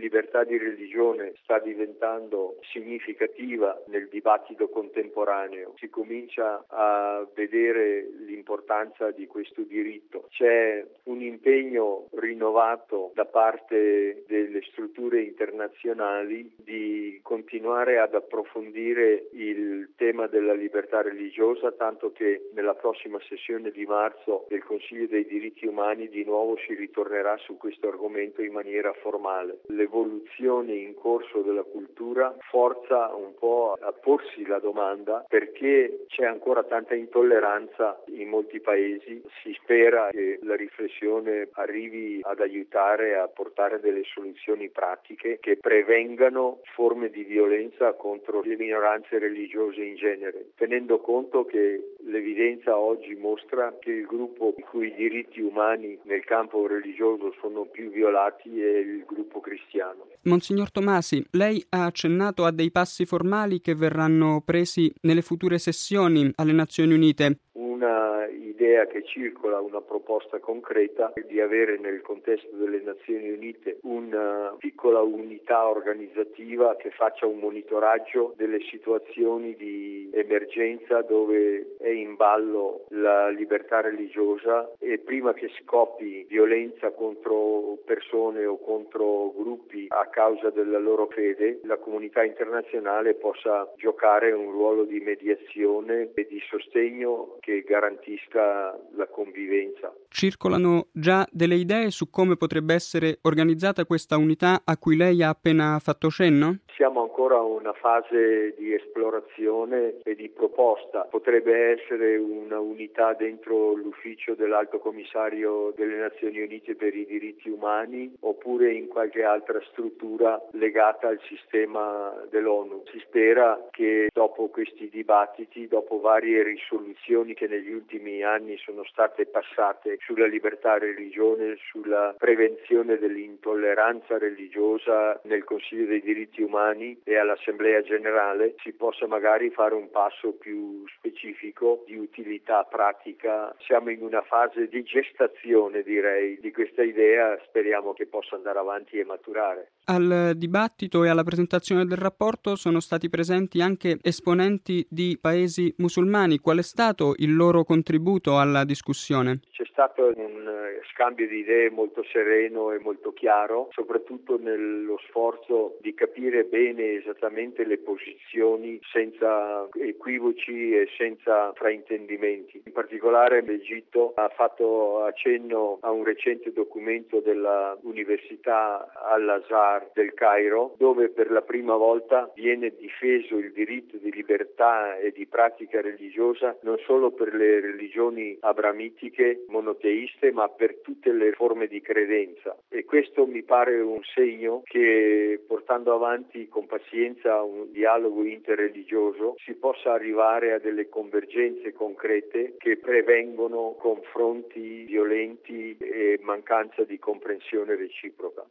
libertà di religione sta diventando significativa nel dibattito contemporaneo. Si comincia a vedere l'importanza di questo diritto. C'è un impegno rinnovato da parte delle strutture internazionali di continuare ad approfondire il tema della libertà religiosa, tanto che nella prossima sessione di marzo del Consiglio dei diritti umani di nuovo si ritornerà su questo argomento in maniera formale. L'evoluzione in corso della cultura forza un po' a porsi la domanda perché c'è ancora tanta intolleranza in molti paesi. Si spera che la riflessione arrivi ad aiutare a portare delle soluzioni pratiche che prevengano forme di violenza contro le minoranze religiose in genere, tenendo conto che l'evidenza oggi mostra che il gruppo i cui diritti umani nel campo religioso sono più violati è il gruppo cristiano. Monsignor Tomasi, lei ha accennato a dei passi formali che verranno presi nelle future sessioni alle Nazioni Unite. Una idea che circola, una proposta concreta di avere nel contesto delle Nazioni Unite una piccola unità organizzativa che faccia un monitoraggio delle situazioni di emergenza dove è in ballo la libertà religiosa e prima che scoppi violenza contro persone o contro gruppi a causa della loro fede, la comunità internazionale possa giocare un ruolo di mediazione e di sostegno che garantisca la convivenza. Circolano già delle idee su come potrebbe essere organizzata questa unità a cui lei ha appena fatto cenno? Siamo ancora a una fase di esplorazione e di proposta. Potrebbe essere una unità dentro l'ufficio dell'Alto Commissario delle Nazioni Unite per i diritti umani oppure in qualche altra struttura legata al sistema dell'ONU. Si spera che dopo questi dibattiti, dopo varie risoluzioni che negli ultimi anni sono state passate sulla libertà religione, sulla prevenzione dell'intolleranza religiosa nel Consiglio dei diritti umani e all'Assemblea Generale, si possa magari fare un passo più specifico di utilità pratica. Siamo in una fase di gestazione, direi, di questa idea, speriamo che possa andare avanti e maturare. Al dibattito e alla presentazione del rapporto sono stati presenti anche esponenti di paesi musulmani. Qual è stato il loro contributo alla discussione? C'è stato un scambio di idee molto sereno e molto chiaro, soprattutto nello sforzo di capire bene esattamente le posizioni senza equivoci e senza fraintendimenti. In particolare l'Egitto ha fatto accenno a un recente documento della Università Al-Azhar del Cairo, dove per la prima volta viene difeso il diritto di libertà e di pratica religiosa non solo per le religioni abramitiche monoteiste, ma per tutte le forme di credenza. E questo mi pare un segno che, portando avanti con pazienza un dialogo interreligioso, si possa arrivare a delle convergenze concrete che prevengono confronti violenti e mancanza di comprensione reciproca.